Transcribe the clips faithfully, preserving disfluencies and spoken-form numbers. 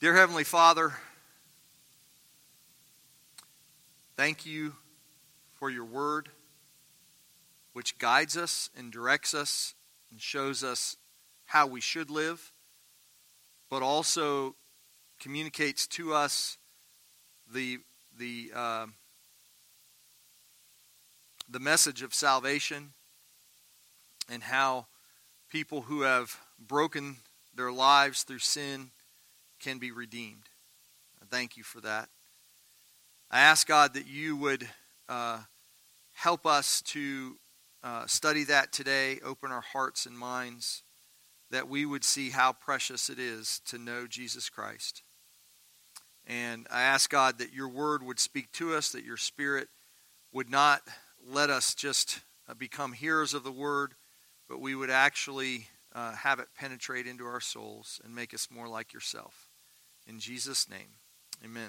Dear Heavenly Father, thank you for your word, which guides us and directs us and shows us how we should live, but also communicates to us the the uh, the message of salvation and how people who have broken their lives through sin can be redeemed. I thank you for that. I ask God that you would uh, help us to uh, study that today, open our hearts and minds, that we would see how precious it is to know Jesus Christ. And I ask God that your word would speak to us, that your Spirit would not let us just uh, become hearers of the word, but we would actually uh, have it penetrate into our souls and make us more like yourself. In Jesus' name, amen.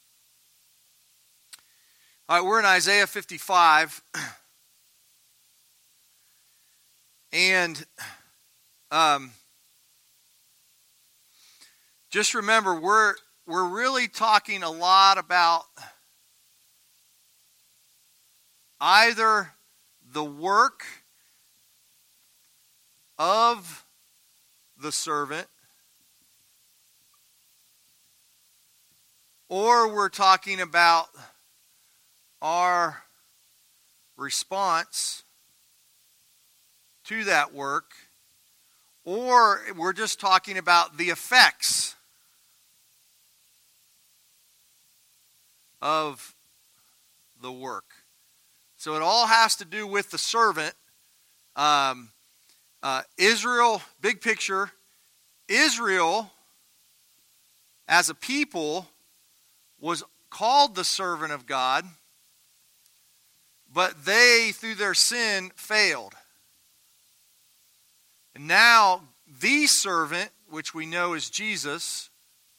All right, we're in Isaiah fifty-five. And um, just remember, we're we're really talking a lot about either the work of the servant, or we're talking about our response to that work, or we're just talking about the effects of the work. So it all has to do with the servant. Um, uh, Israel, big picture, Israel as a people was called the servant of God, but they, through their sin, failed. And now, the servant, which we know is Jesus,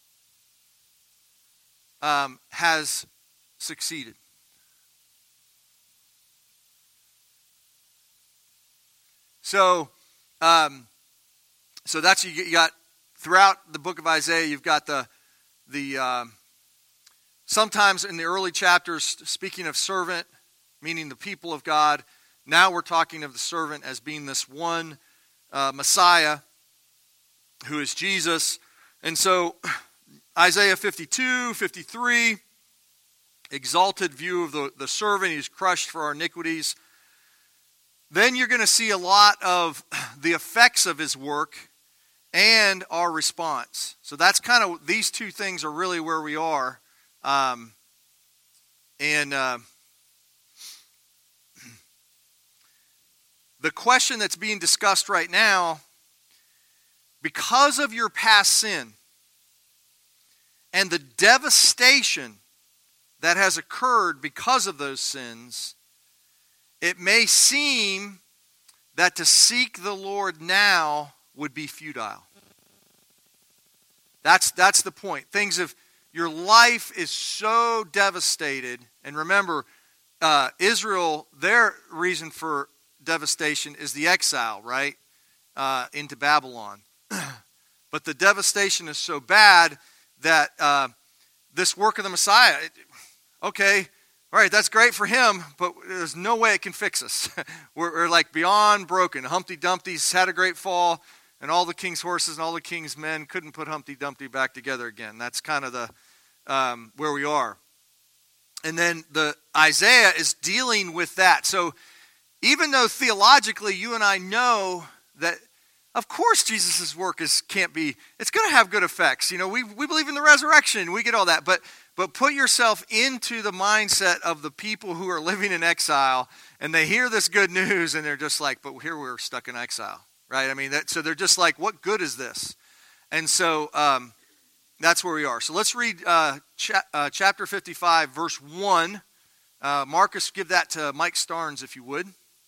um, has succeeded. So, um, so that's you, you got throughout the book of Isaiah. You've got the the um, sometimes in the early chapters speaking of servant, meaning the people of God. Now we're talking of the servant as being this one uh, Messiah who is Jesus. And so Isaiah fifty-two, fifty-three, exalted view of the, the servant. He's crushed for our iniquities. Then you're going to see a lot of the effects of his work and our response. So that's kind of, these two things are really where we are. Um, and uh, the question that's being discussed right now, because of your past sin and the devastation that has occurred because of those sins, it may seem that to seek the Lord now would be futile. That's, that's the point. Things have, your life is so devastated. And remember, uh, Israel, their reason for devastation is the exile, right? Uh, into Babylon. But the devastation is so bad that uh, this work of the Messiah, it, okay, all right, that's great for him, but there's no way it can fix us. we're, we're like beyond broken. Humpty Dumpty's had a great fall, and all the king's horses and all the king's men couldn't put Humpty Dumpty back together again. That's kind of the um, where we are. And then the Isaiah is dealing with that. So even though theologically you and I know that, of course, Jesus' work is can't be, it's going to have good effects. You know, we we believe in the resurrection, we get all that, but but put yourself into the mindset of the people who are living in exile, and they hear this good news, and they're just like, but here we're stuck in exile, right? I mean, that, so they're just like, what good is this? And so um, that's where we are. So let's read uh, cha- uh, chapter fifty-five, verse one. Uh, Marcus, give that to Mike Starnes, if you would.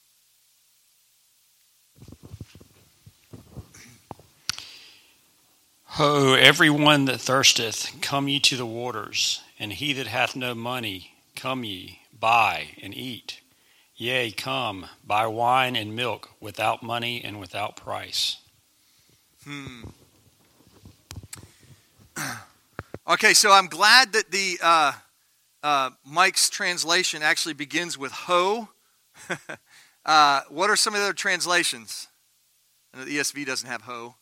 Ho, every one that thirsteth, come ye to the waters, and he that hath no money, come ye, buy and eat. Yea, come, buy wine and milk without money and without price. Hmm. Okay, so I'm glad that the uh, uh, Mike's translation actually begins with ho. uh, what are some of the other translations? I know the E S V doesn't have ho.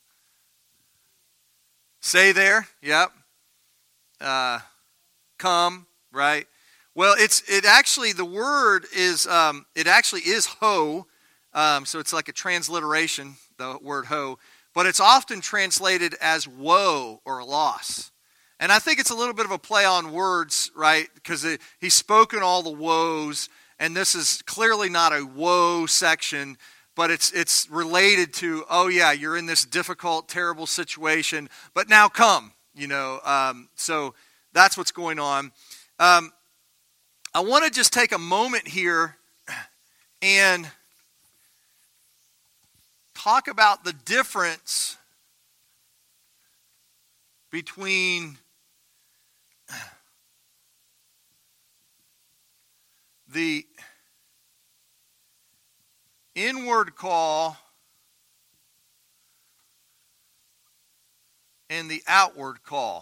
Say there, yep. Uh, come, right? Well, it's it actually the word is um, it actually is ho, um, so it's like a transliteration, the word ho, but it's often translated as woe or loss. And I think it's a little bit of a play on words, right? Because he's spoken all the woes, and this is clearly not a woe section, but it's it's related to, oh yeah, you're in this difficult, terrible situation, but now come, you know. Um, so that's what's going on. Um, I want to just take a moment here and talk about the difference between the inward call and the outward call.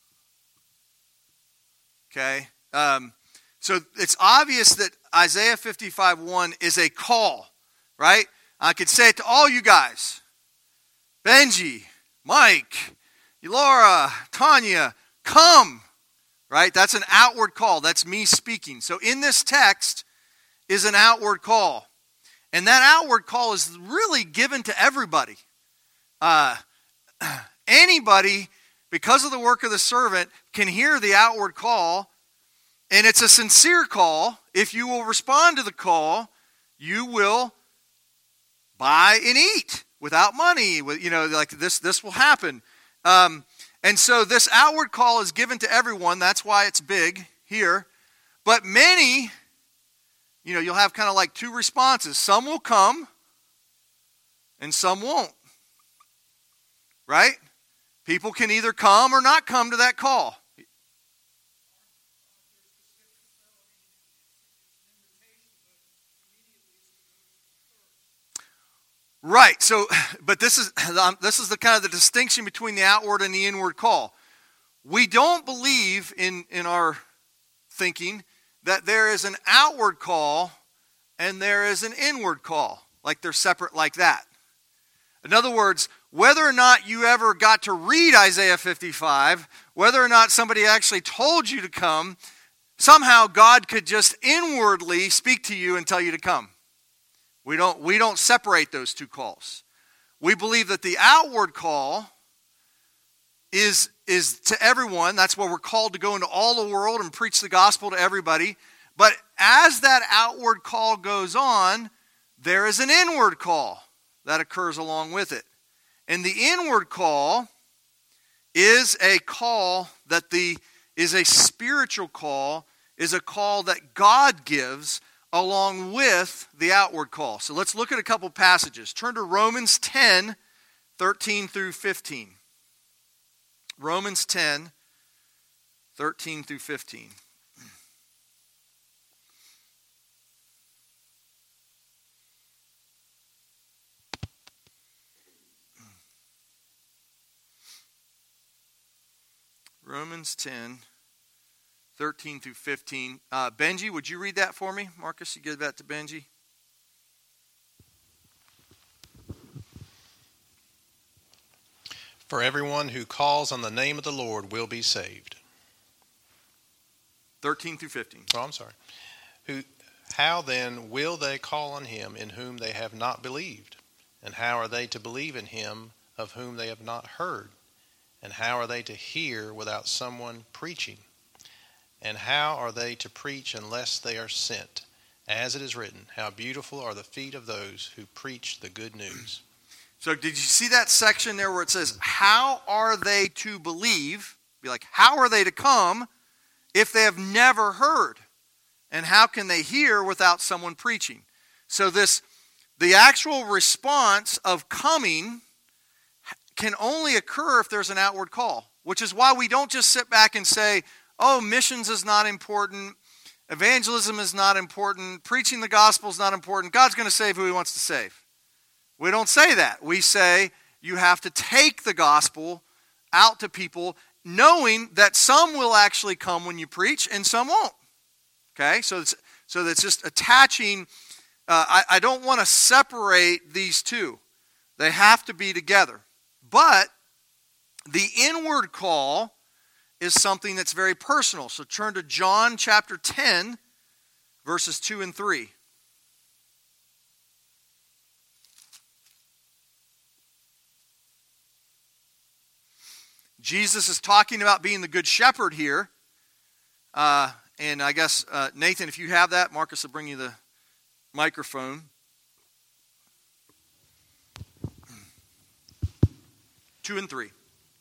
Okay? Um, so it's obvious that Isaiah fifty-five one is a call, right? I could say it to all you guys. Benji, Mike, Laura, Tanya, come. Right? That's an outward call. That's me speaking. So in this text is an outward call. And that outward call is really given to everybody. Uh, anybody, because of the work of the servant, can hear the outward call. And it's a sincere call. If you will respond to the call, you will buy and eat without money. You know, like this, this will happen. Um, and so this outward call is given to everyone. That's why it's big here. But many, you know, you'll have kind of like two responses. Some will come and some won't. Right? People can either come or not come to that call. Right. So, but this is um, this is the kind of the distinction between the outward and the inward call. We don't believe in in our thinking that there is an outward call and there is an inward call, like they're separate like that. In other words, whether or not you ever got to read Isaiah fifty-five, whether or not somebody actually told you to come, somehow God could just inwardly speak to you and tell you to come. We don't, we don't separate those two calls. We believe that the outward call is, is to everyone. That's where we're called to go into all the world and preach the gospel to everybody. But as that outward call goes on, there is an inward call that occurs along with it. And the inward call is a call that the is a spiritual call, is a call that God gives along with the outward call. So let's look at a couple passages. Turn to Romans ten, thirteen through fifteen. Romans ten, thirteen through fifteen. Romans ten, thirteen through fifteen. Uh, Benji, would you read that for me? Marcus, you give that to Benji. For everyone who calls on the name of the Lord will be saved. thirteen through fifteen. Oh, I'm sorry. Who? How then will they call on him in whom they have not believed? And how are they to believe in him of whom they have not heard? And how are they to hear without someone preaching? And how are they to preach unless they are sent? As it is written, how beautiful are the feet of those who preach the good news. So did you see that section there where it says, how are they to believe? Be like, how are they to come if they have never heard? And how can they hear without someone preaching? So this, the actual response of coming can only occur if there's an outward call, which is why we don't just sit back and say, oh, missions is not important, evangelism is not important, preaching the gospel is not important, God's going to save who he wants to save. We don't say that. We say you have to take the gospel out to people, knowing that some will actually come when you preach and some won't. Okay, so it's, so that's just attaching. Uh, I, I don't want to separate these two. They have to be together. But the inward call is something that's very personal. So turn to John chapter ten, verses two and three. Jesus is talking about being the good shepherd here. Uh, and I guess, uh, Nathan, if you have that, Marcus will bring you the microphone. Two and three.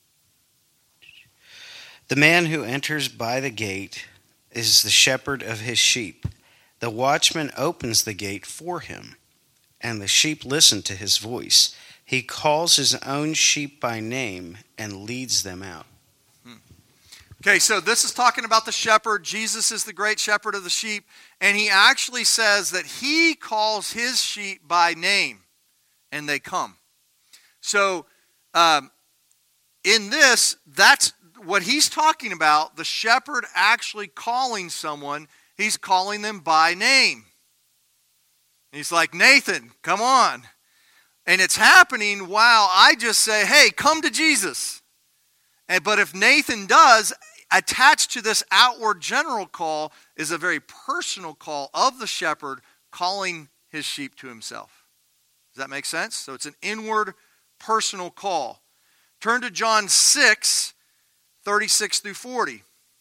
The man who enters by the gate is the shepherd of his sheep. The watchman opens the gate for him, and the sheep listen to his voice. He calls his own sheep by name and leads them out. Okay, so this is talking about the shepherd. Jesus is the great shepherd of the sheep, and he actually says that he calls his sheep by name, and they come. So, um, in this, that's what he's talking about, the shepherd actually calling someone. He's calling them by name. He's like, Nathan, come on. And it's happening while I just say, hey, come to Jesus. And, but if Nathan does, attached to this outward general call is a very personal call of the shepherd calling his sheep to himself. Does that make sense? So it's an inward personal call. Turn to John six, thirty-six through forty.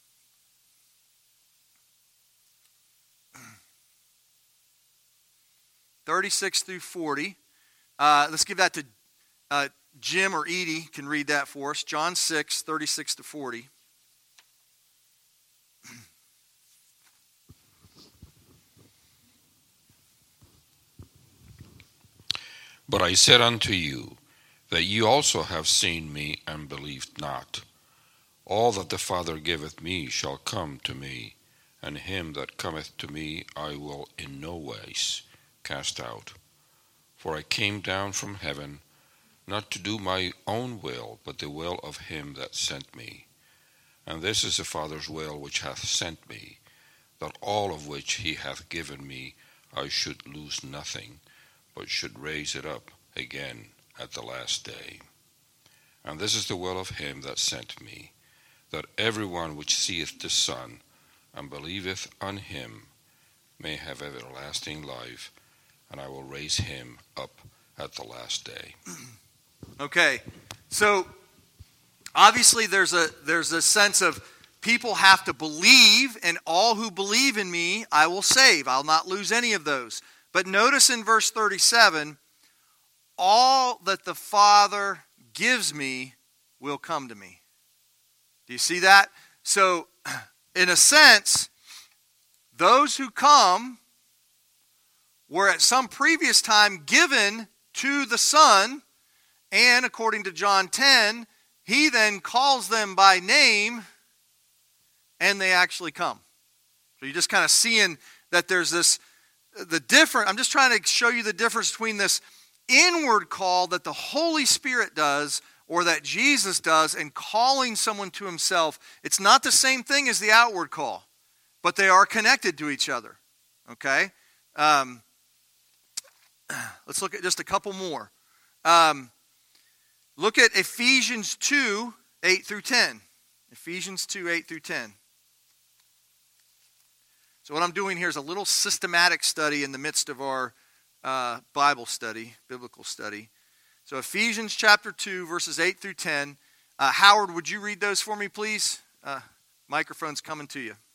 thirty-six through forty. Uh, let's give that to uh, Jim or Edie can read that for us. John six, thirty-six to forty. But I said unto you, that ye also have seen me, and believed not. All that the Father giveth me shall come to me, and him that cometh to me I will in no wise cast out. For I came down from heaven, not to do my own will, but the will of him that sent me. And this is the Father's will which hath sent me, that all of which he hath given me I should lose nothing, but should raise it up again at the last day. And this is the will of him that sent me, that every one which seeth the Son, and believeth on him, may have everlasting life, and I will raise him up at the last day. Okay, so obviously there's a there's a sense of people have to believe, and all who believe in me I will save. I'll not lose any of those. But notice in verse thirty-seven, all that the Father gives me will come to me. Do you see that? So, in a sense, those who come were at some previous time given to the Son, and according to John ten, he then calls them by name, and they actually come. So you're just kind of seeing that there's this, the different, I'm just trying to show you the difference between this inward call that the Holy Spirit does, or that Jesus does, and calling someone to himself. It's not the same thing as the outward call, but they are connected to each other. Okay? Um, let's look at just a couple more. Um, look at Ephesians two, eight through ten. Ephesians two, eight through ten. So what I'm doing here is a little systematic study in the midst of our uh, Bible study, biblical study. So Ephesians chapter two, verses eight through ten. Uh, Howard, would you read those for me, please? Uh, microphone's coming to you.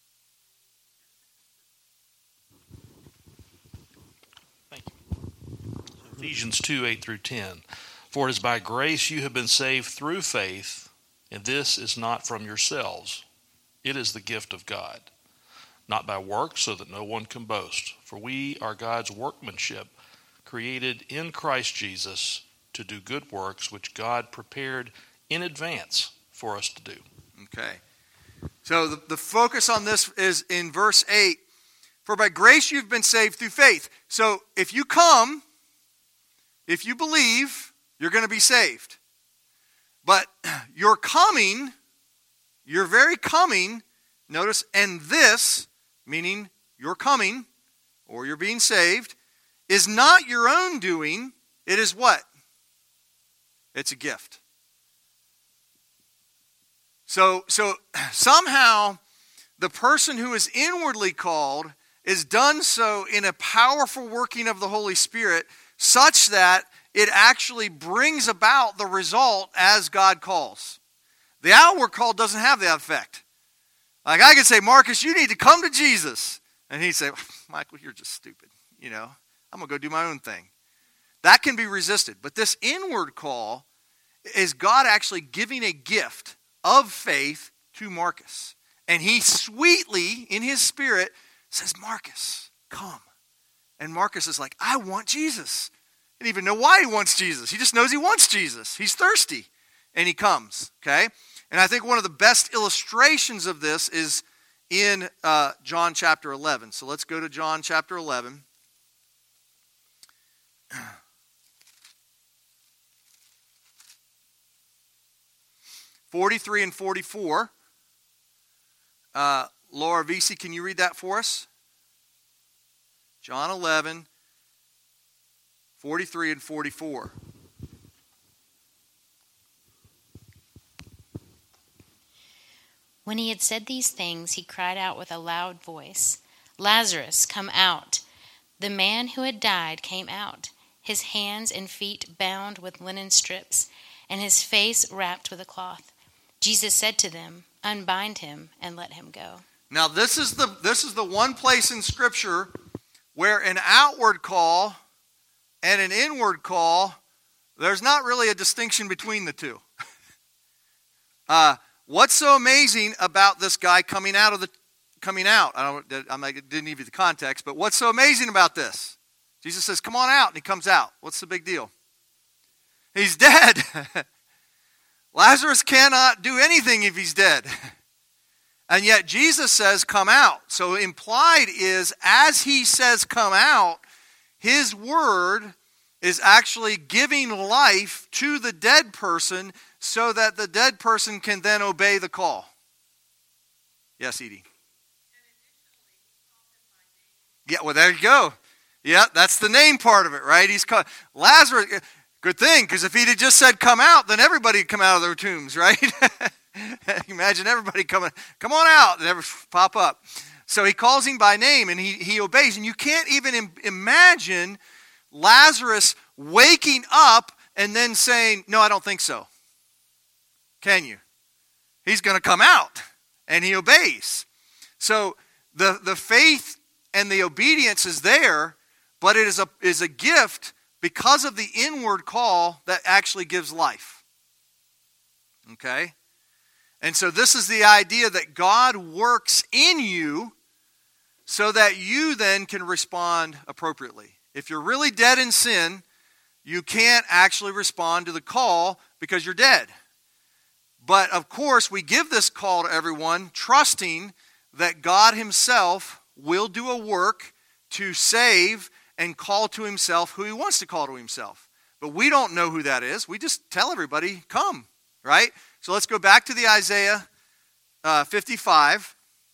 Thank you. Ephesians two, eight through ten. For it is by grace you have been saved through faith, and this is not from yourselves. It is the gift of God, not by works, so that no one can boast. For we are God's workmanship, created in Christ Jesus to do good works, which God prepared in advance for us to do. Okay. So the, the focus on this is in verse eight. For by grace you've been saved through faith. So if you come, if you believe, you're going to be saved. But your coming, your very coming, notice, and this, meaning your coming, or you're being saved, is not your own doing. It is what? It's a gift. So, so somehow the person who is inwardly called is done so in a powerful working of the Holy Spirit, such that it actually brings about the result as God calls. The outward call doesn't have that effect. Like I could say, Marcus, you need to come to Jesus. And he'd say, Michael, you're just stupid. You know, I'm going to go do my own thing. That can be resisted. But this inward call is God actually giving a gift of faith to Marcus. And he sweetly, in his spirit, says, Marcus, come. And Marcus is like, I want Jesus. He doesn't even know why he wants Jesus. He just knows he wants Jesus. He's thirsty. And he comes, okay? And I think one of the best illustrations of this is in uh, John chapter eleven. So let's go to John chapter eleven. forty-three and forty-four. Uh, Laura Vesey, can you read that for us? John eleven, forty-three and forty-four. When he had said these things, he cried out with a loud voice, Lazarus, come out. The man who had died came out, his hands and feet bound with linen strips, and his face wrapped with a cloth. Jesus said to them, unbind him and let him go. Now this is the this is the one place in Scripture where an outward call and an inward call, there's not really a distinction between the two. uh, what's so amazing about this guy coming out of the coming out? I don't I didn't give you the context, but what's so amazing about this? Jesus says, "Come on out," and he comes out. What's the big deal? He's dead. Lazarus cannot do anything if he's dead. And yet Jesus says, come out. So implied is, as he says, come out, his word is actually giving life to the dead person so that the dead person can then obey the call. Yes, Edie? Yeah, well, there you go. Yeah, that's the name part of it, right? He's called Lazarus. Good thing, because if he'd have just said come out, then everybody would come out of their tombs, right? Imagine everybody coming, come on out, and never pop up. So he calls him by name, and he, he obeys. And you can't even im- imagine Lazarus waking up and then saying, no, I don't think so. Can you? He's going to come out, and he obeys. So the, the faith and the obedience is there, but it is a, is a gift because of the inward call that actually gives life. Okay? And so this is the idea that God works in you so that you then can respond appropriately. If you're really dead in sin, you can't actually respond to the call because you're dead. But of course, we give this call to everyone, trusting that God himself will do a work to save and call to himself who he wants to call to himself. But we don't know who that is. We just tell everybody, come, right? So let's go back to the Isaiah uh, fifty-five.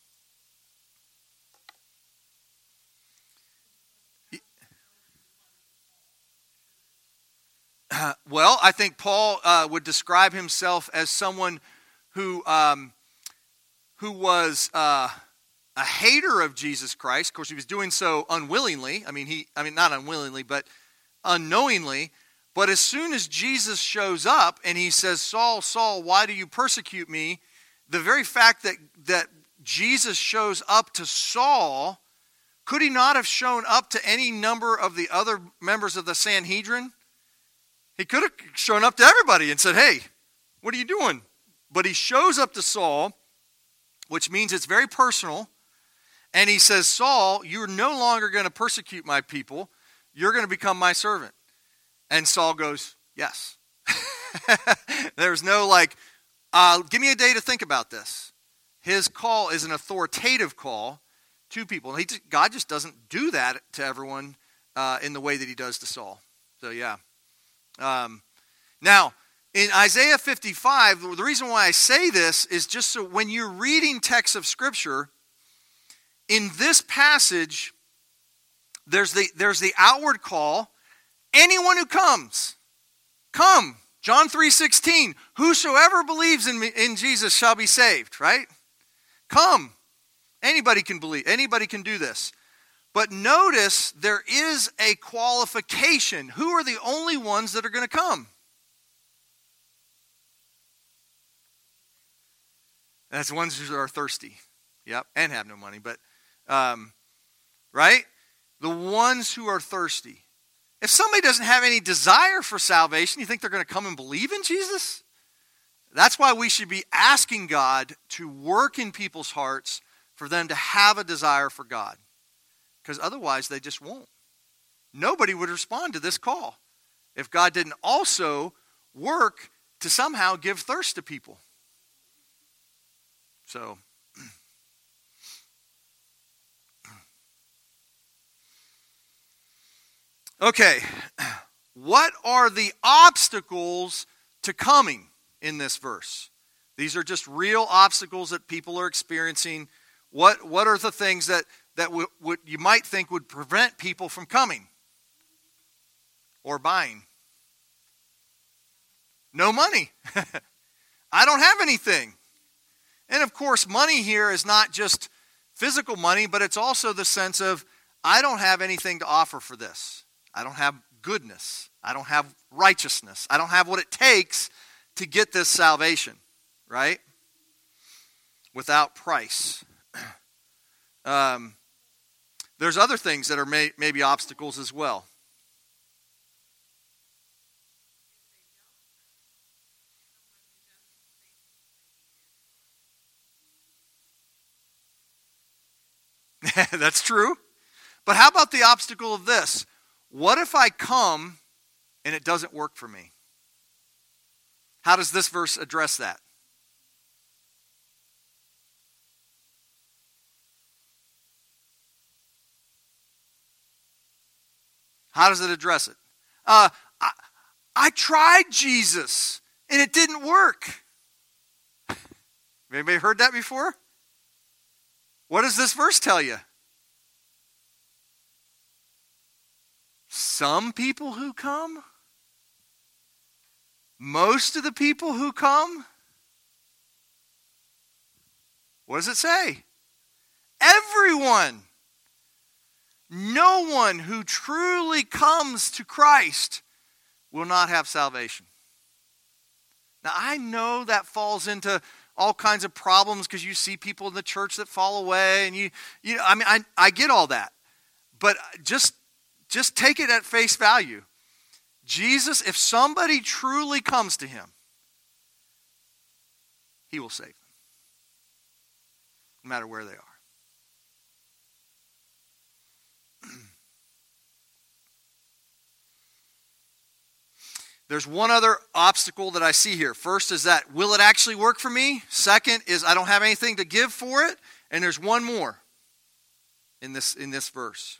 Uh, well, I think Paul uh, would describe himself as someone who um, who was uh, a hater of Jesus Christ. Of course, he was doing so unwillingly. I mean, he, I mean, not unwillingly, but unknowingly. But as soon as Jesus shows up and he says, Saul, Saul, why do you persecute me? The very fact that, that Jesus shows up to Saul, could he not have shown up to any number of the other members of the Sanhedrin? He could have shown up to everybody and said, hey, what are you doing? But he shows up to Saul, which means it's very personal. And he says, Saul, you're no longer going to persecute my people. You're going to become my servant. And Saul goes, yes. There's no like, uh, give me a day to think about this. His call is an authoritative call to people. He, God just doesn't do that to everyone uh, in the way that he does to Saul. So yeah. Um, now, In Isaiah fifty-five, the reason why I say this is just so when you're reading texts of Scripture, in this passage, there's the, there's the outward call. Anyone who comes, come. John three sixteen, whosoever believes in me, in Jesus shall be saved, right? Come. Anybody can believe. Anybody can do this. But notice there is a qualification. Who are the only ones that are going to come? That's the ones who are thirsty. Yep, and have no money. But, um, right? The ones who are thirsty. If somebody doesn't have any desire for salvation, you think they're going to come and believe in Jesus? That's why we should be asking God to work in people's hearts for them to have a desire for God. Because otherwise they just won't. Nobody would respond to this call if God didn't also work to somehow give thirst to people. So, okay, what are the obstacles to coming in this verse? These are just real obstacles that people are experiencing. What what are the things that, that w- would you might think would prevent people from coming or buying? No money. I don't have anything. And of course, money here is not just physical money, but it's also the sense of, I don't have anything to offer for this. I don't have goodness. I don't have righteousness. I don't have what it takes to get this salvation, right? Without price. Um, there's other things that are may, maybe obstacles as well. That's true. But how about the obstacle of this? What if I come and it doesn't work for me? How does this verse address that? How does it address it? Uh, I, I tried Jesus and it didn't work. Anybody heard that before? What does this verse tell you? Some people who come? Most of the people who come? What does it say? Everyone. No one who truly comes to Christ will not have salvation. Now, I know that falls into all kinds of problems because you see people in the church that fall away, and you, you know, I mean, I, I get all that, but just, just take it at face value. Jesus, if somebody truly comes to him, he will save them, no matter where they are. There's one other obstacle that I see here. First is that, will it actually work for me? Second is, I don't have anything to give for it. And there's one more in this, in this verse.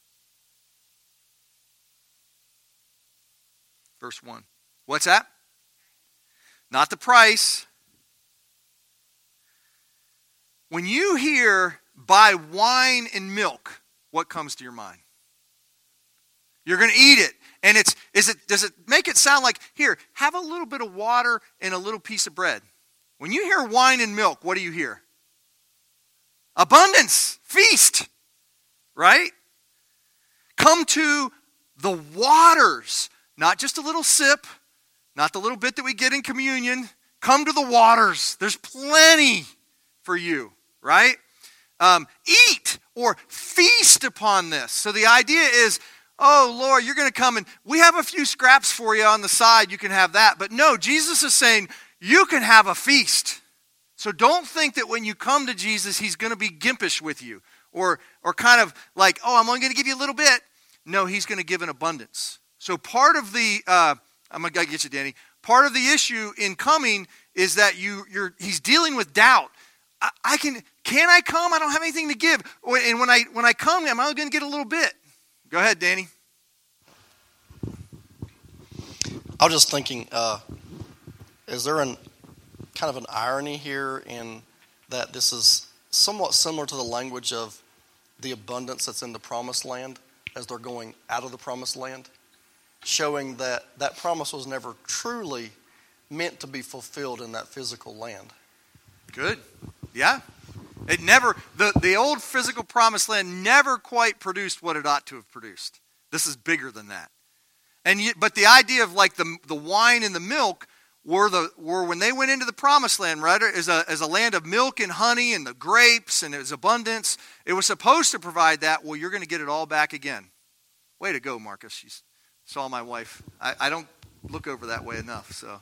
Verse one. What's that? Not the price. When you hear buy wine and milk, what comes to your mind? You're going to eat it. And it's is it does it make it sound like, here, have a little bit of water and a little piece of bread? When you hear wine and milk, what do you hear? Abundance, feast, right? Come to the waters, not just a little sip, not the little bit that we get in communion. Come to the waters. There's plenty for you, right? Um, eat or feast upon this. So the idea is, oh, Lord, you're going to come and we have a few scraps for you on the side. You can have that. But no, Jesus is saying you can have a feast. So don't think that when you come to Jesus, he's going to be gimpish with you or, or kind of like, oh, I'm only going to give you a little bit. No, he's going to give an abundance. So part of the, uh, I'm going to get you, Danny. Part of the issue in coming is that you, you're, he's dealing with doubt. I, I can, can I come? I don't have anything to give. And when I, when I come, I'm only going to get a little bit. Go ahead, Danny. I was just thinking, uh, is there an kind of an irony here in that this is somewhat similar to the language of the abundance that's in the promised land as they're going out of the promised land, showing that that promise was never truly meant to be fulfilled in that physical land? Good. Yeah. It never, the, the old physical promised land never quite produced what it ought to have produced. This is bigger than that. And you, but the idea of like the the wine and the milk were the were when they went into the promised land, right? As a as a land of milk and honey and the grapes and it was abundance. It was supposed to provide that. Well, you're going to get it all back again. Way to go, Marcus. You saw my wife. I, I don't look over that way enough. So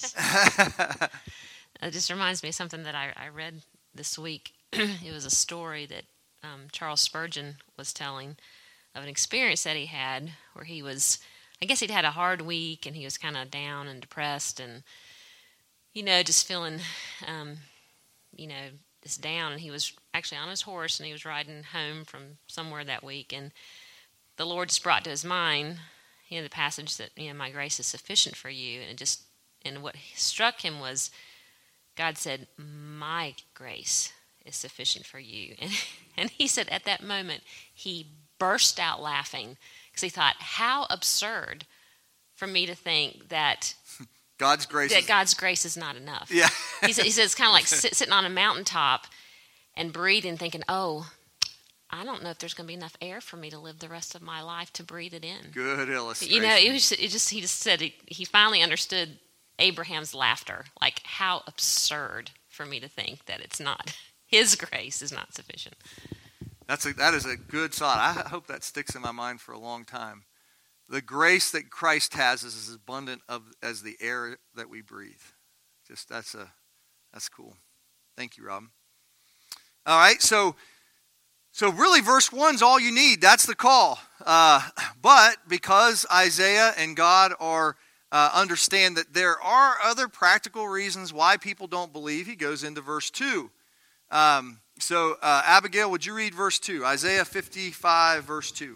it just reminds me of something that I, I read this week. It was a story that um, Charles Spurgeon was telling of an experience that he had where he was, I guess he'd had a hard week and he was kind of down and depressed and, you know, just feeling, um, you know, just down. And he was actually on his horse and he was riding home from somewhere that week. And the Lord just brought to his mind, you know, the passage that, you know, my grace is sufficient for you. And it just, and what struck him was God said, my grace is sufficient for you. And, and he said at that moment, he burst out laughing because he thought, how absurd for me to think that God's grace that is... God's grace is not enough. Yeah. he said, he said it's kind of like sit, sitting on a mountaintop and breathing, thinking, oh, I don't know if there's going to be enough air for me to live the rest of my life to breathe it in. Good illustration. You know, it was it just he just said he, he finally understood Abraham's laughter. Like, how absurd for me to think that it's not, his grace is not sufficient. That's a, that is a good thought. I hope that sticks in my mind for a long time. The grace that Christ has is as abundant of as the air that we breathe. Just that's a that's cool. Thank you, Rob. All right, so so really, verse one is all you need. That's the call. Uh, but because Isaiah and God are uh, understand that there are other practical reasons why people don't believe, he goes into verse two. Um, so, uh, Abigail, would you read verse two? Isaiah fifty-five, verse two.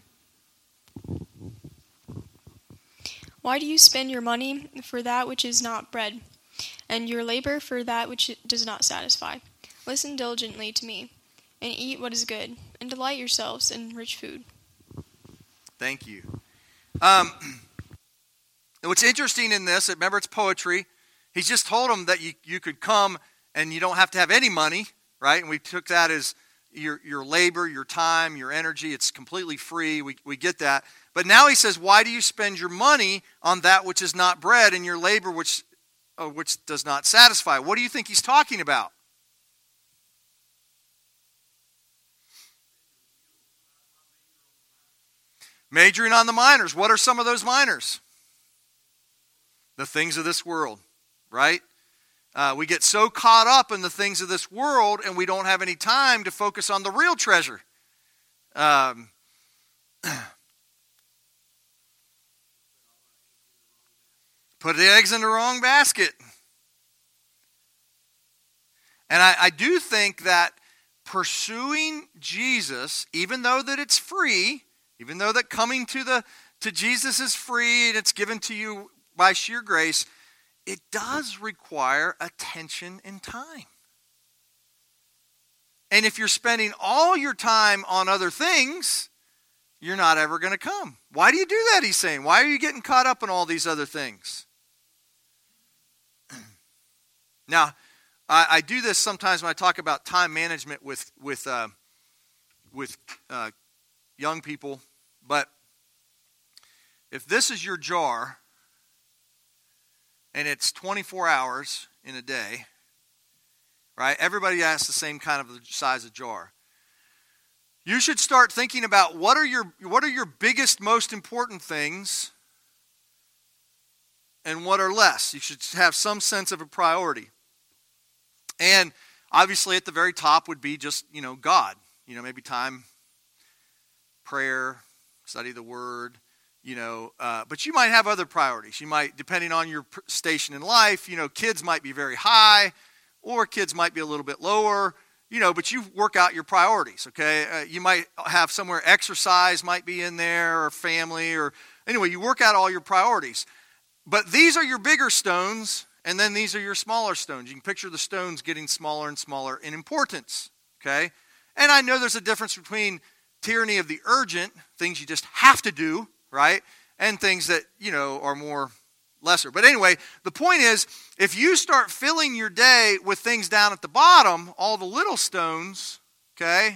Why do you spend your money for that which is not bread, and your labor for that which does not satisfy? Listen diligently to me, and eat what is good, and delight yourselves in rich food. Thank you. Um, what's interesting in this, remember it's poetry. He's just told them that you, you could come and you don't have to have any money, right? And we took that as your your labor, your time, your energy. It's completely free. We we get that. But now he says, why do you spend your money on that which is not bread and your labor which uh, which does not satisfy? What do you think he's talking about? Majoring on the minors. What are some of those minors? The things of this world, right? Uh, we get so caught up in the things of this world and we don't have any time to focus on the real treasure. Um, put the eggs in the wrong basket. And I, I do think that pursuing Jesus, even though that it's free, even though that coming to the to Jesus is free and it's given to you by sheer grace, it does require attention and time. And if you're spending all your time on other things, you're not ever going to come. Why do you do that, he's saying? Why are you getting caught up in all these other things? Now, I, I do this sometimes when I talk about time management with, with, uh, with uh, young people. But if this is your jar, and it's twenty-four hours in a day, right? Everybody has the same kind of size of jar. You should start thinking about what are your what are your biggest, most important things, and what are less. You should have some sense of a priority. And obviously, at the very top would be just, you know, God. You know, maybe time, prayer, study the Word. You know, uh, but you might have other priorities. You might, depending on your station in life, you know, kids might be very high, or kids might be a little bit lower. You know, but you work out your priorities. Okay, uh, you might have somewhere exercise might be in there, or family, or anyway, you work out all your priorities. But these are your bigger stones, and then these are your smaller stones. You can picture the stones getting smaller and smaller in importance, okay? And I know there's a difference between tyranny of the urgent, things you just have to do, right? And things that, you know, are more lesser. But anyway, the point is, if you start filling your day with things down at the bottom, all the little stones, okay,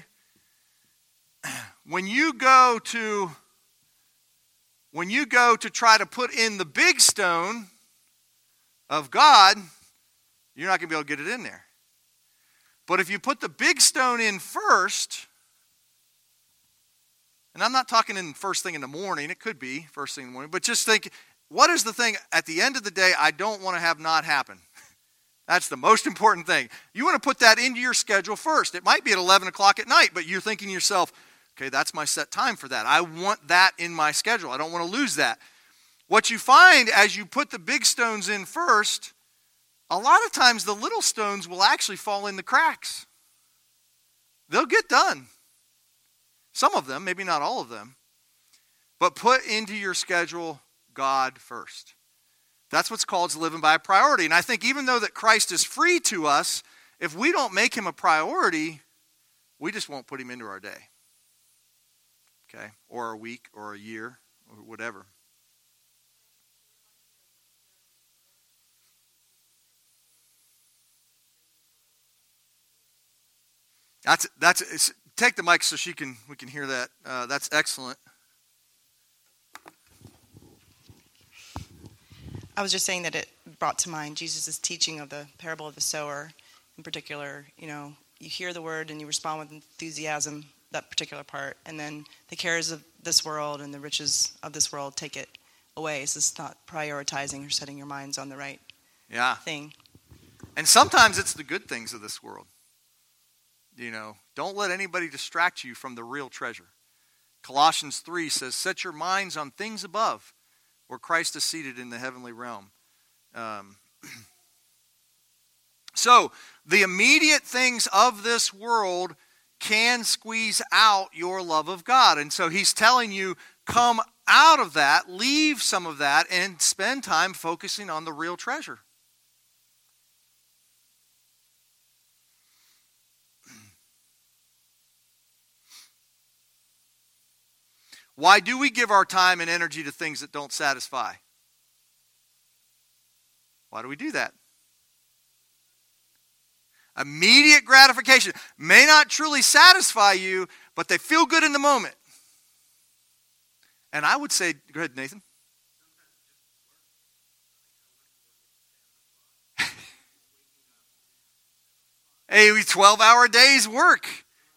when you go to when you go to try to put in the big stone of God, you're not going to be able to get it in there. But if you put the big stone in first, and I'm not talking in first thing in the morning, it could be first thing in the morning, but just think, what is the thing at the end of the day I don't want to have not happen? That's the most important thing. You want to put that into your schedule first. It might be at eleven o'clock at night, but you're thinking to yourself, okay, that's my set time for that. I want that in my schedule. I don't want to lose that. What you find as you put the big stones in first, a lot of times the little stones will actually fall in the cracks. They'll get done. Some of them, maybe not all of them. But put into your schedule God first. That's what's called living by priority. And I think even though that Christ is free to us, if we don't make him a priority, we just won't put him into our day. Okay? Or a week, or a year, or whatever. That's that's. It's, take the mic so she can we can hear that. Uh, that's excellent. I was just saying that it brought to mind Jesus' teaching of the parable of the sower. In particular, you know, you hear the word and you respond with enthusiasm, that particular part, and then the cares of this world and the riches of this world take it away. So it's not prioritizing or setting your minds on the right yeah. thing. And sometimes it's the good things of this world. You know, don't let anybody distract you from the real treasure. Colossians three says, set your minds on things above, where Christ is seated in the heavenly realm. Um, so, the immediate things of this world can squeeze out your love of God. And so he's telling you, come out of that, leave some of that, and spend time focusing on the real treasure. Why do we give our time and energy to things that don't satisfy? Why do we do that? Immediate gratification may not truly satisfy you, but they feel good in the moment. And I would say, go ahead, Nathan. Hey, twelve-hour days work.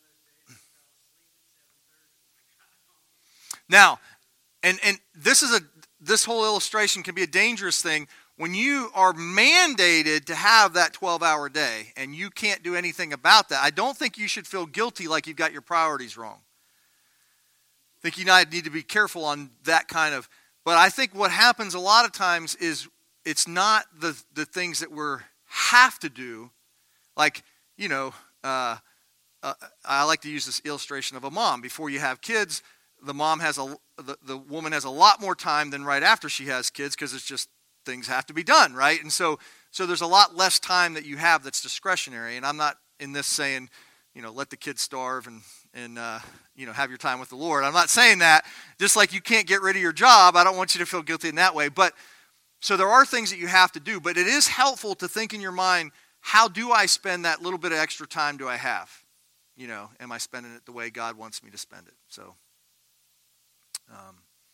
Now, and, and this is a this whole illustration can be a dangerous thing. When you are mandated to have that twelve-hour day and you can't do anything about that, I don't think you should feel guilty like you've got your priorities wrong. I think you need to be careful on that kind of, but I think what happens a lot of times is it's not the, the things that we have to do. Like, you know, uh, uh, I like to use this illustration of a mom. Before you have kids, the mom has a, the, the woman has a lot more time than right after she has kids because it's just, things have to be done, right? And so so there's a lot less time that you have that's discretionary. And I'm not in this saying, you know, let the kids starve and, and uh, you know, have your time with the Lord. I'm not saying that. Just like you can't get rid of your job, I don't want you to feel guilty in that way. But so there are things that you have to do. But it is helpful to think in your mind, how do I spend that little bit of extra time do I have? You know, am I spending it the way God wants me to spend it? So um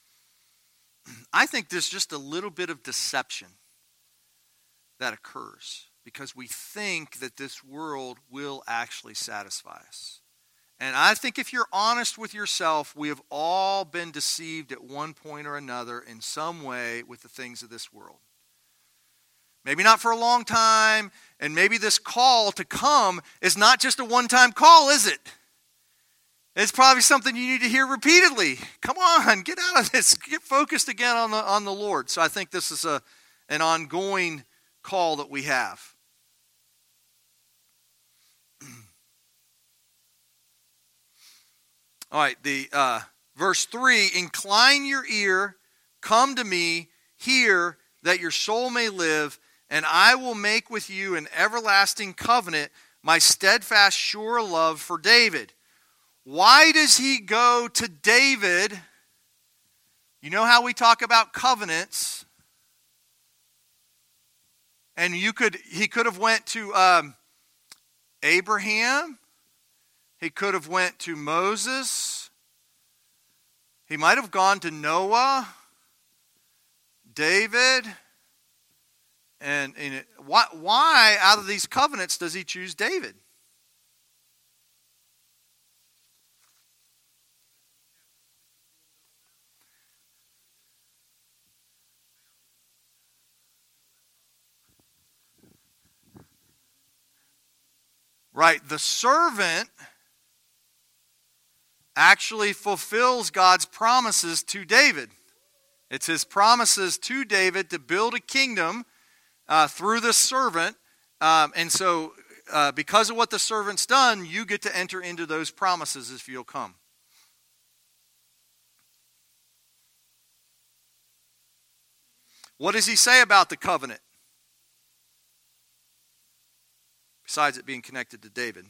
I think there's just a little bit of deception that occurs because we think that this world will actually satisfy us. And I think if you're honest with yourself, we have all been deceived at one point or another in some way with the things of this world. Maybe not for a long time, and maybe this call to come is not just a one-time call, is it? It's probably something you need to hear repeatedly. Come on, get out of this. Get focused again on the on the Lord. So I think this is a an ongoing call that we have. All right, the uh, verse three, incline your ear, come to me, hear, that your soul may live. and I will make with you an everlasting covenant, my steadfast, sure love for David. Why does he go to David? You know how we talk about covenants? And you could he could have went to um, Abraham. He could have went to Moses. He might have gone to Noah, David. And, and it, why, why out of these covenants does he choose David? Right, the servant actually fulfills God's promises to David. It's his promises to David to build a kingdom uh, through the servant. Um, and so uh, because of what the servant's done, you get to enter into those promises if you'll come. What does he say about the covenant? Besides it being connected to David.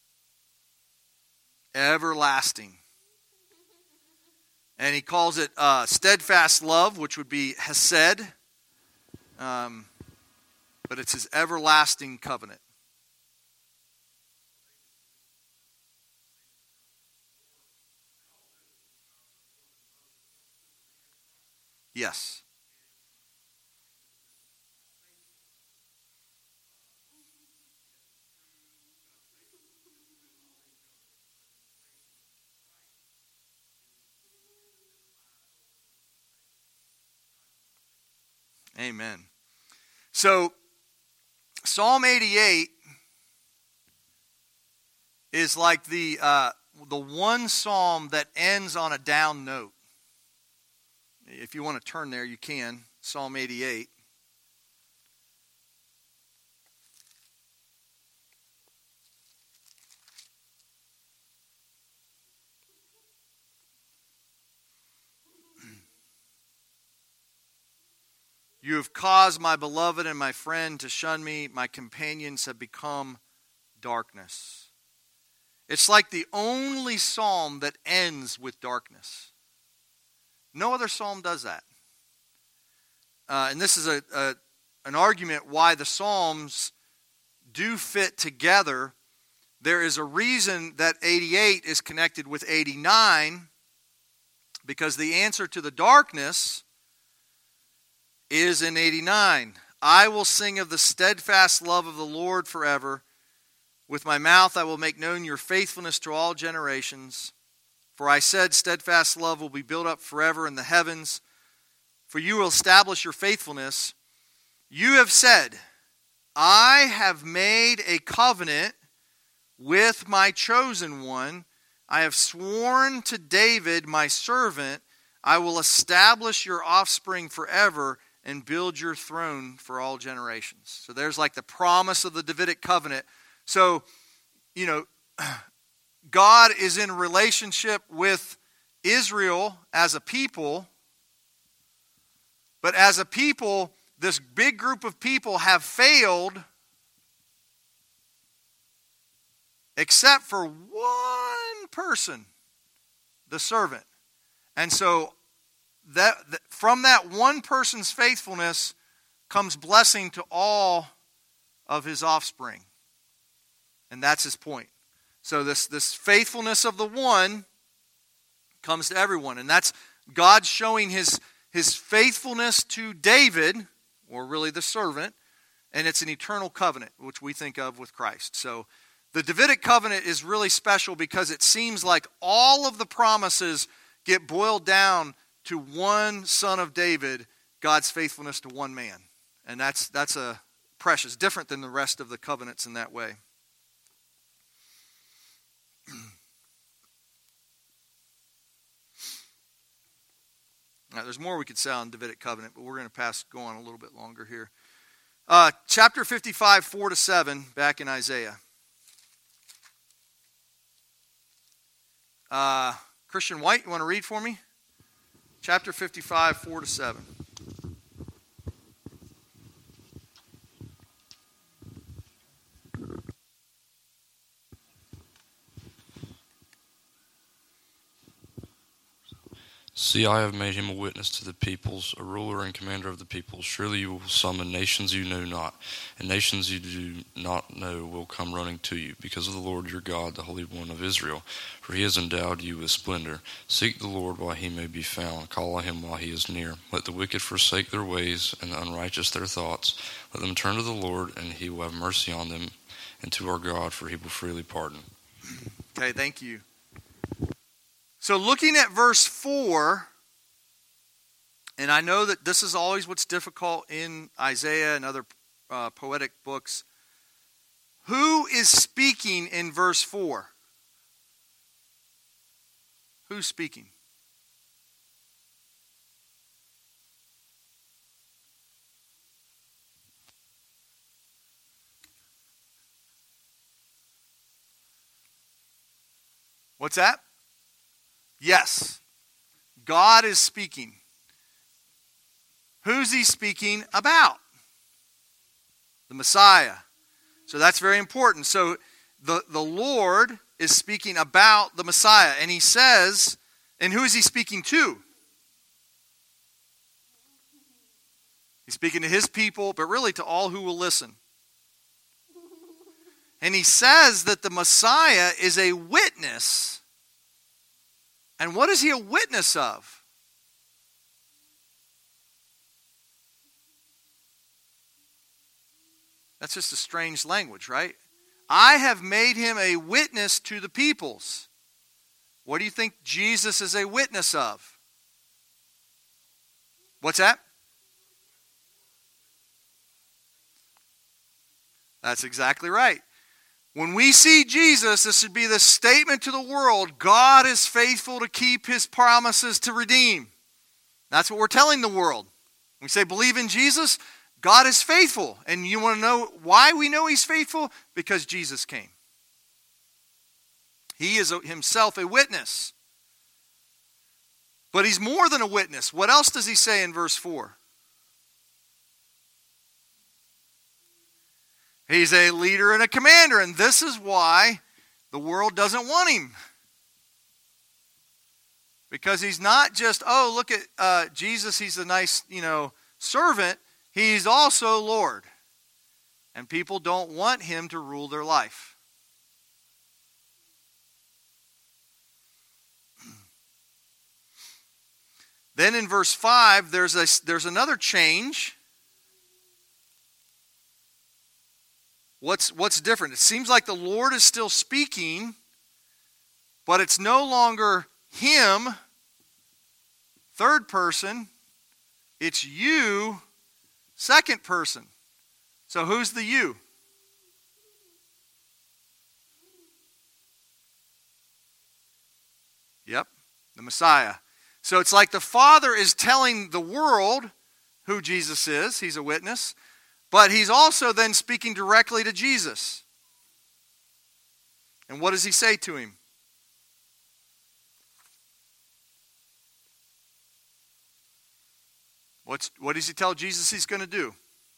Everlasting. And he calls it uh, steadfast love, which would be hesed. Um, but it's his everlasting covenant. Yes. Amen. So, Psalm eighty-eight is like the uh, the one psalm that ends on a down note. If you want to turn there, you can. Psalm eighty-eight. You have caused my beloved and my friend to shun me. My companions have become darkness. It's like the only psalm that ends with darkness. No other psalm does that. Uh, and this is a, a an argument why the psalms do fit together. There is a reason that eighty-eight is connected with eighty-nine, because the answer to the darkness is in eighty-nine. I will sing of the steadfast love of the Lord forever. With my mouth I will make known your faithfulness to all generations. For I said, steadfast love will be built up forever in the heavens. For you will establish your faithfulness. You have said, I have made a covenant with my chosen one. I have sworn to David, my servant, I will establish your offspring forever and build your throne for all generations. So there's like the promise of the Davidic covenant. So, you know, God is in relationship with Israel as a people, but as a people, this big group of people have failed except for one person, the servant. And so that from that one person's faithfulness comes blessing to all of his offspring. And that's his point. So this, this faithfulness of the one comes to everyone. And that's God showing his, his faithfulness to David, or really the servant, and it's an eternal covenant, which we think of with Christ. So the Davidic covenant is really special because it seems like all of the promises get boiled down to one son of David, God's faithfulness to one man. And that's that's a precious, different than the rest of the covenants in that way. Now, there's more we could say on Davidic covenant, but we're going to pass go on a little bit longer here. Uh, chapter fifty-five, four to seven, back in Isaiah. Uh, Christian White, you want to read for me? Chapter fifty-five, four to seven. See, I have made him a witness to the peoples, a ruler and commander of the peoples. Surely you will summon nations you know not, and nations you do not know will come running to you, because of the Lord your God, the Holy One of Israel. For he has endowed you with splendor. Seek the Lord while he may be found. Call on him while he is near. Let the wicked forsake their ways, and the unrighteous their thoughts. Let them turn to the Lord, and he will have mercy on them, and to our God, for he will freely pardon. Okay, thank you. So looking at verse four, and I know that this is always what's difficult in Isaiah and other uh, poetic books. Who is speaking in verse four? Who's speaking? What's that? Yes. God is speaking. Who's he speaking about? The Messiah. So that's very important. So the, the Lord is speaking about the Messiah. And he says, and who is he speaking to? He's speaking to his people, but really to all who will listen. And he says that the Messiah is a witness. And what is he a witness of? That's just a strange language, right? I have made him a witness to the peoples. What do you think Jesus is a witness of? What's that? That's exactly right. When we see Jesus, this should be the statement to the world, God is faithful to keep his promises to redeem. That's what we're telling the world. When we say believe in Jesus, God is faithful. And you want to know why we know he's faithful? Because Jesus came. He is himself a witness. But he's more than a witness. What else does he say in verse four? He's a leader and a commander, and this is why the world doesn't want him. Because he's not just, oh, look at uh, Jesus, he's a nice, you know, servant. He's also Lord. And people don't want him to rule their life. Then in verse five, there's a, there's another change. What's, what's different? It seems like the Lord is still speaking, but it's no longer him, third person. It's you, second person. So who's the you? Yep, the Messiah. So it's like the Father is telling the world who Jesus is. He's a witness. But he's also then speaking directly to Jesus. And what does he say to him? What's, what does he tell Jesus he's going to do?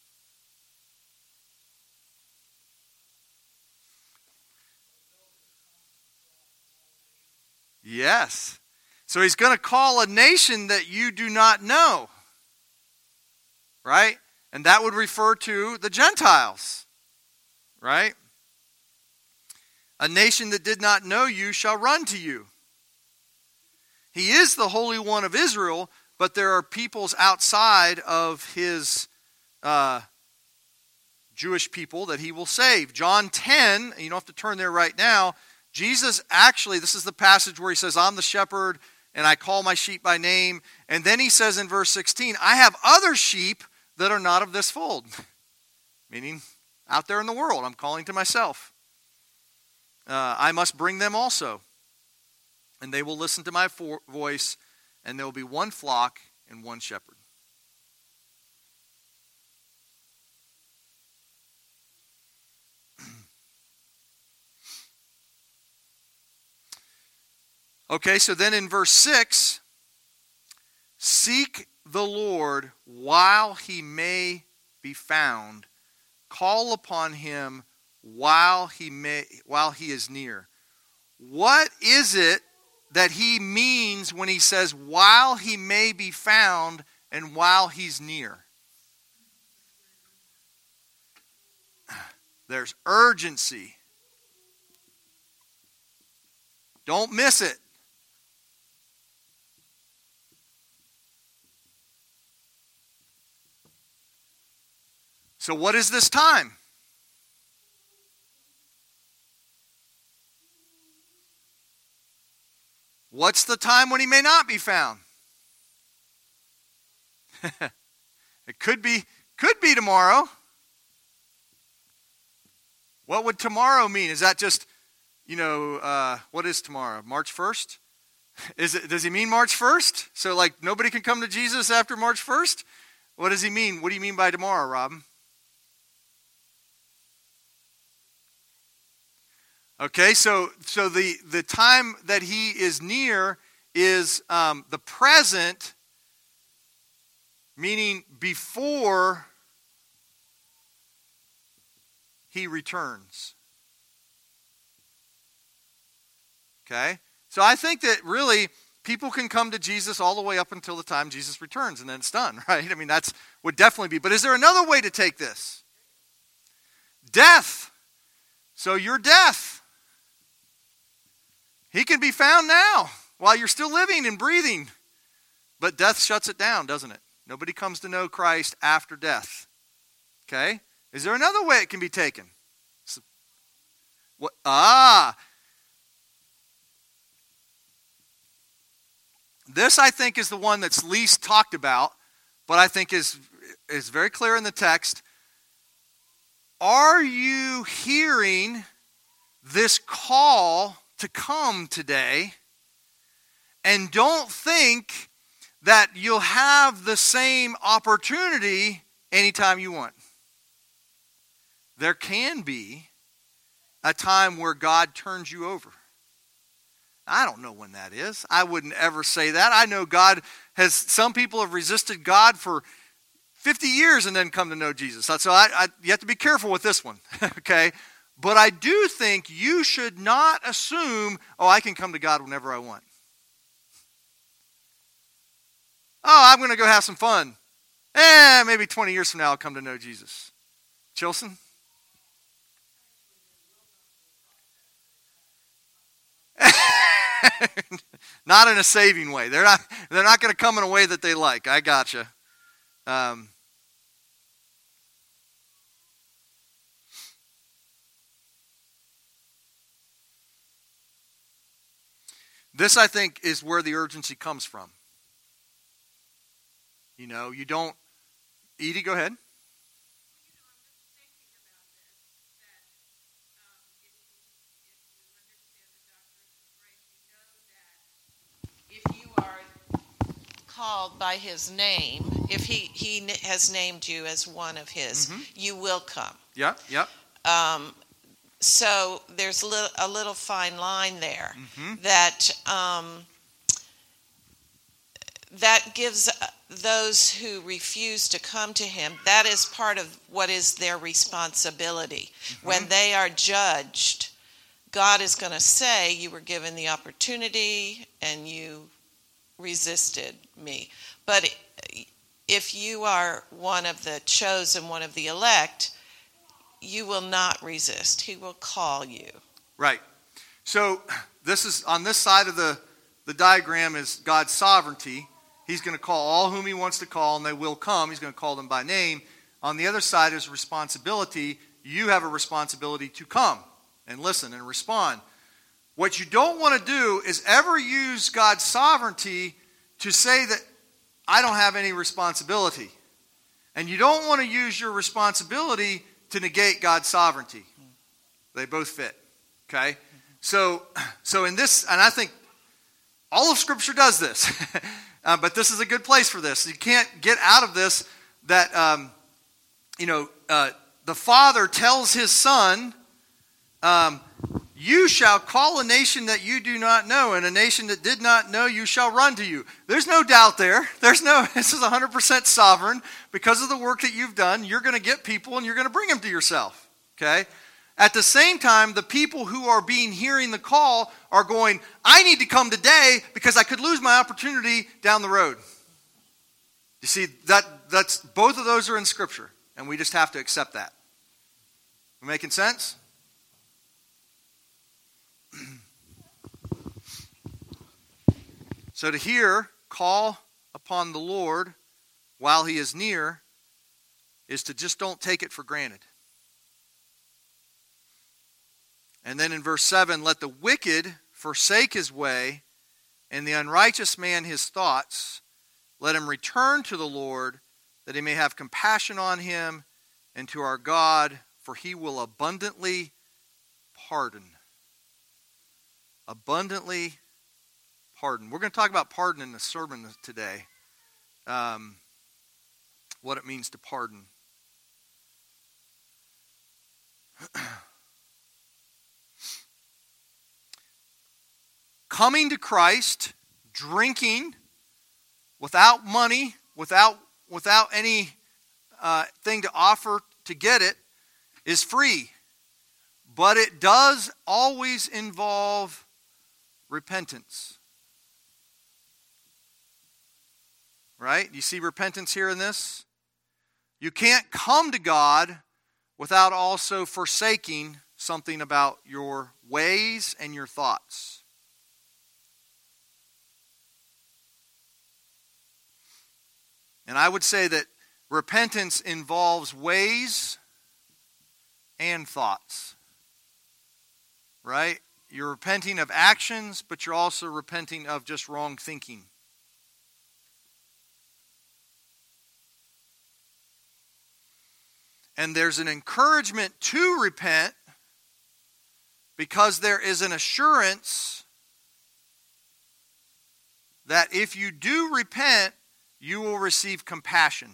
Yes. So he's going to call a nation that you do not know. Right? And that would refer to the Gentiles, right? A nation that did not know you shall run to you. He is the Holy One of Israel, but there are peoples outside of his uh, Jewish people that he will save. John ten, you don't have to turn there right now. Jesus actually, this is the passage where he says, I'm the shepherd and I call my sheep by name. And then he says in verse sixteen, I have other sheep that are not of this fold. Meaning, out there in the world, I'm calling to myself. Uh, I must bring them also. And they will listen to my fo- voice, and there will be one flock and one shepherd. Okay, so then in verse six, seek the Lord while he may be found. Call upon him while he may while he is near. What is it that he means when he says, while he may be found and while he's near. There's urgency. Don't miss it. So what is this time? What's the time when he may not be found? It could be, could be tomorrow. What would tomorrow mean? Is that just, you know, uh, what is tomorrow? March first? Is it? Does he mean March first? So like nobody can come to Jesus after March first? What does he mean? What do you mean by tomorrow, Robin? Okay, so so the, the time that he is near is um, the present, meaning before he returns. Okay? So I think that really people can come to Jesus all the way up until the time Jesus returns, and then it's done, right? I mean, that's would definitely be. But is there another way to take this? Death. So your death. He can be found now while you're still living and breathing. But death shuts it down, doesn't it? Nobody comes to know Christ after death. Okay? Is there another way it can be taken? So, what? Ah. This, I think, is the one that's least talked about, but I think is, is very clear in the text. Are you hearing this call to come today? And don't think that you'll have the same opportunity anytime you want. There can be a time where God turns you over. I don't know when that is. I wouldn't ever say that. I know God has, some people have resisted God for fifty years and then come to know Jesus. So I, I, you have to be careful with this one, okay? But I do think you should not assume, oh, I can come to God whenever I want. Oh, I'm going to go have some fun. Eh, maybe twenty years from now I'll come to know Jesus. Chilson? Not in a saving way. They're not, they're not going to come in a way that they like. I gotcha. Um, This, I think, is where the urgency comes from. You know, you don't... Edie, go ahead. If you are called by his name, if he, he has named you as one of his, mm-hmm. you will come. Yeah, yeah. Um, So there's a little, a little fine line there mm-hmm. that um, that gives those who refuse to come to him, that is part of what is their responsibility. Mm-hmm. When they are judged, God is going to say, you were given the opportunity and you resisted me. But if you are one of the chosen, one of the elect, you will not resist. He will call you. Right. So this is on this side of the, the diagram is God's sovereignty. He's going to call all whom he wants to call, and they will come. He's going to call them by name. On the other side is responsibility. You have a responsibility to come and listen and respond. What you don't want to do is ever use God's sovereignty to say that I don't have any responsibility. And you don't want to use your responsibility to negate God's sovereignty. They both fit. Okay? So, so in this, and I think all of Scripture does this, uh, but this is a good place for this. You can't get out of this that, um, you know, uh, the Father tells his Son, um, you shall call a nation that you do not know, and a nation that did not know you shall run to you. There's no doubt there. There's no, this is one hundred percent sovereign. Because of the work that you've done, you're going to get people and you're going to bring them to yourself. Okay? At the same time, the people who are being hearing the call are going, I need to come today because I could lose my opportunity down the road. You see, that that's both of those are in Scripture, and we just have to accept that. We making sense? So to hear, call upon the Lord while he is near, is to just don't take it for granted. And then in verse seven, let the wicked forsake his way, and the unrighteous man his thoughts. Let him return to the Lord, that he may have compassion on him, and to our God, for he will abundantly pardon. Abundantly pardon. We're going to talk about pardon in the sermon today. Um, what it means to pardon. Coming to Christ, drinking, without money, without without any uh, thing to offer to get it, is free. But it does always involve repentance. Right? You see repentance here in this? You can't come to God without also forsaking something about your ways and your thoughts. And I would say that repentance involves ways and thoughts. Right? You're repenting of actions, but you're also repenting of just wrong thinking. And there's an encouragement to repent because there is an assurance that if you do repent, you will receive compassion.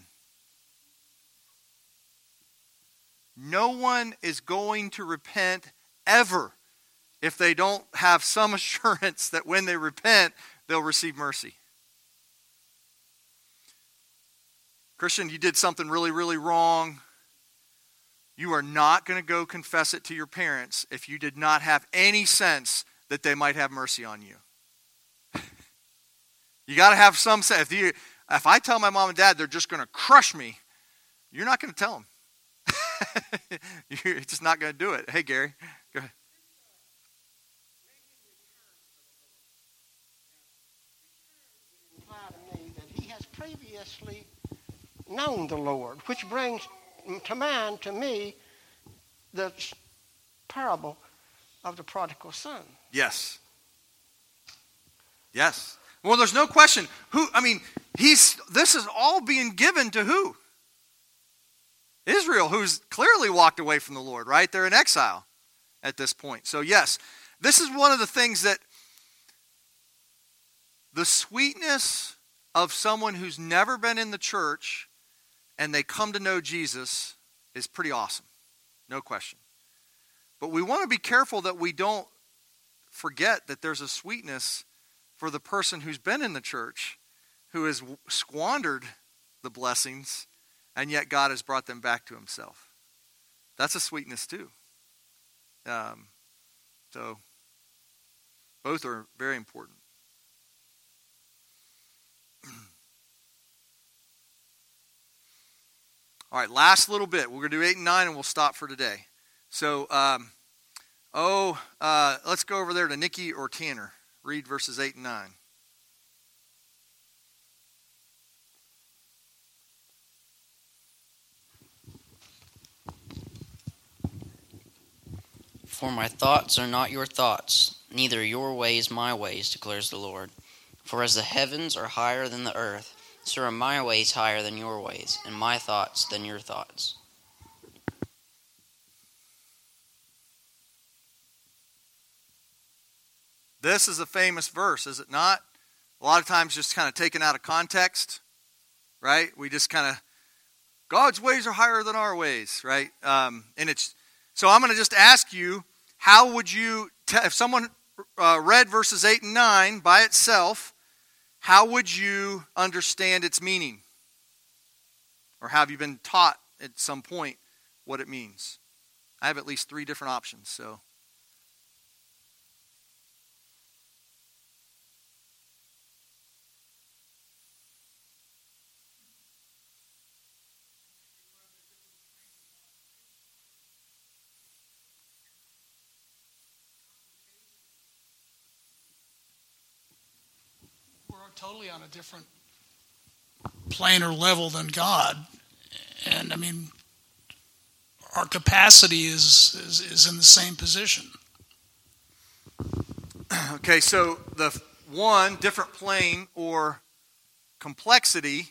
No one is going to repent ever if they don't have some assurance that when they repent, they'll receive mercy. Christian, you did something really, really wrong. You are not going to go confess it to your parents if you did not have any sense that they might have mercy on you. You got to have some sense. If, you, if I tell my mom and dad they're just going to crush me, you're not going to tell them. You're just not going to do it. Hey, Gary, go ahead. To me that he has previously known the Lord, which brings to mind to me the parable of the prodigal son. Yes. Yes. Well, there's no question. Who? I mean, he's. This is all being given to who? Israel, who's clearly walked away from the Lord, right? They're in exile at this point. So yes, this is one of the things that the sweetness of someone who's never been in the church and they come to know Jesus is pretty awesome. No question. But we want to be careful that we don't forget that there's a sweetness for the person who's been in the church, who has squandered the blessings, and yet God has brought them back to himself. That's a sweetness too. Um, so, both are very important. All right, last little bit. We're going to do eight and nine, and we'll stop for today. So, um, oh, uh, let's go over there to Nikki or Tanner. Read verses eight and nine. For my thoughts are not your thoughts, neither your ways my ways, declares the Lord. For as the heavens are higher than the earth, so are my ways higher than your ways, and my thoughts than your thoughts. This is a famous verse, is it not? A lot of times just kind of taken out of context, right? We just kind of, God's ways are higher than our ways, right? Um, and it's, so I'm going to just ask you, how would you, te- if someone uh, read verses eight and nine by itself, how would you understand its meaning? Or have you been taught at some point what it means? I have at least three different options. So. Totally on a different plane or level than God. And I mean, our capacity is, is, is in the same position. Okay, so the one, different plane or complexity,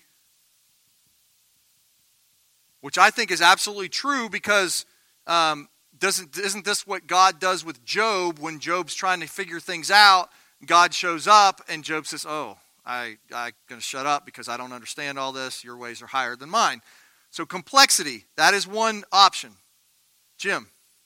which I think is absolutely true because um, doesn't isn't this what God does with Job when Job's trying to figure things out? God shows up and Job says, oh, I, I'm going to shut up because I don't understand all this. Your ways are higher than mine. So complexity, that is one option. Jim.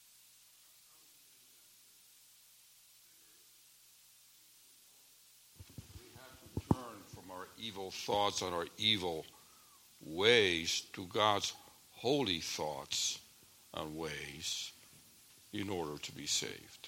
We have to turn from our evil thoughts and our evil ways to God's holy thoughts and ways in order to be saved.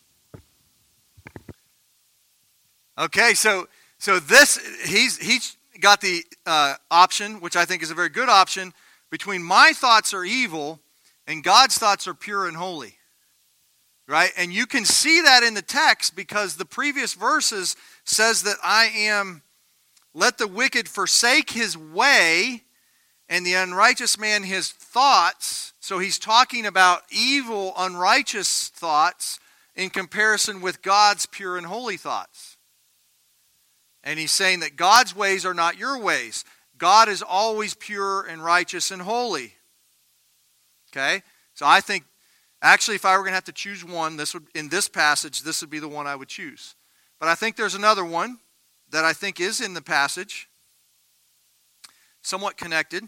Okay, so so this he's he's got the uh, option, which I think is a very good option, between my thoughts are evil and God's thoughts are pure and holy. Right? And you can see that in the text because the previous verses says that I am, let the wicked forsake his way and the unrighteous man his thoughts. So he's talking about evil, unrighteous thoughts in comparison with God's pure and holy thoughts. And he's saying that God's ways are not your ways. God is always pure and righteous and holy. Okay? So I think, actually, if I were going to have to choose one, this would in this passage, this would be the one I would choose. But I think there's another one that I think is in the passage, somewhat connected.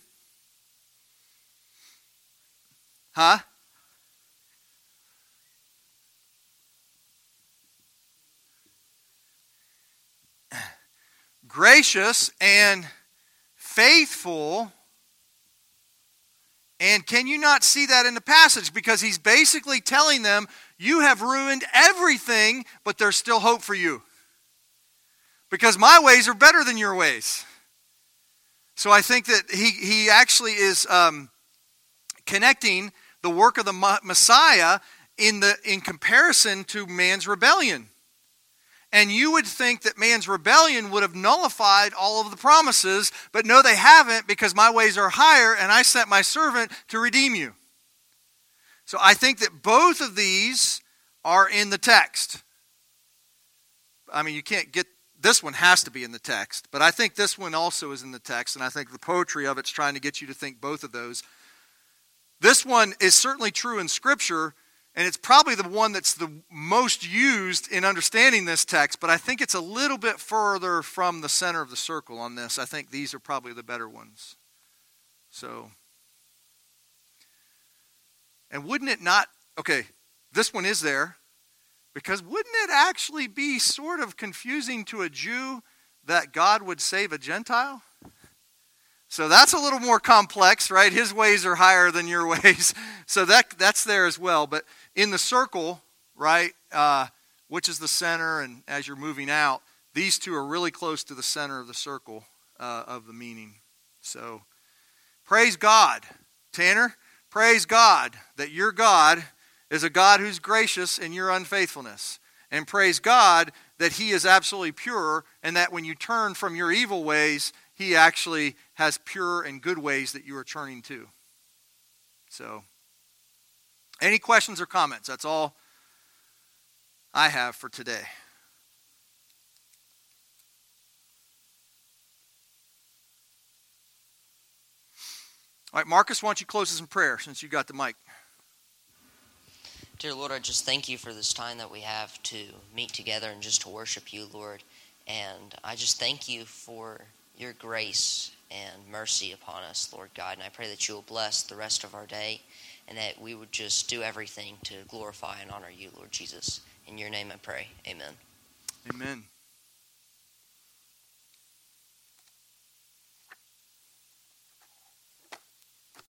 Huh? Gracious and faithful. And can you not see that in the passage? Because he's basically telling them, you have ruined everything, but there's still hope for you. Because my ways are better than your ways. So I think that he, he actually is um, connecting the work of the Messiah in the in comparison to man's rebellion. And you would think that man's rebellion would have nullified all of the promises, but no, they haven't, because my ways are higher and I sent my servant to redeem you. So I think that both of these are in the text. I mean, you can't get, this one has to be in the text, but I think this one also is in the text, and I think the poetry of it's trying to get you to think both of those. This one is certainly true in Scripture, and it's probably the one that's the most used in understanding this text, but I think it's a little bit further from the center of the circle on this. I think these are probably the better ones. So, and wouldn't it not, okay, this one is there, because wouldn't it actually be sort of confusing to a Jew that God would save a Gentile? So that's a little more complex, right? His ways are higher than your ways. So that that's there as well. But in the circle, right, uh, which is the center, and as you're moving out, these two are really close to the center of the circle uh, of the meaning. So praise God. Tanner, praise God that your God is a God who's gracious in your unfaithfulness. And praise God that he is absolutely pure, and that when you turn from your evil ways, he actually has pure and good ways that you are turning to. So, any questions or comments? That's all I have for today. All right, Marcus, why don't you close us in prayer since you got the mic? Dear Lord, I just thank you for this time that we have to meet together and just to worship you, Lord. And I just thank you for your grace and mercy upon us, Lord God. And I pray that you will bless the rest of our day and that we would just do everything to glorify and honor you, Lord Jesus. In your name I pray. Amen. Amen.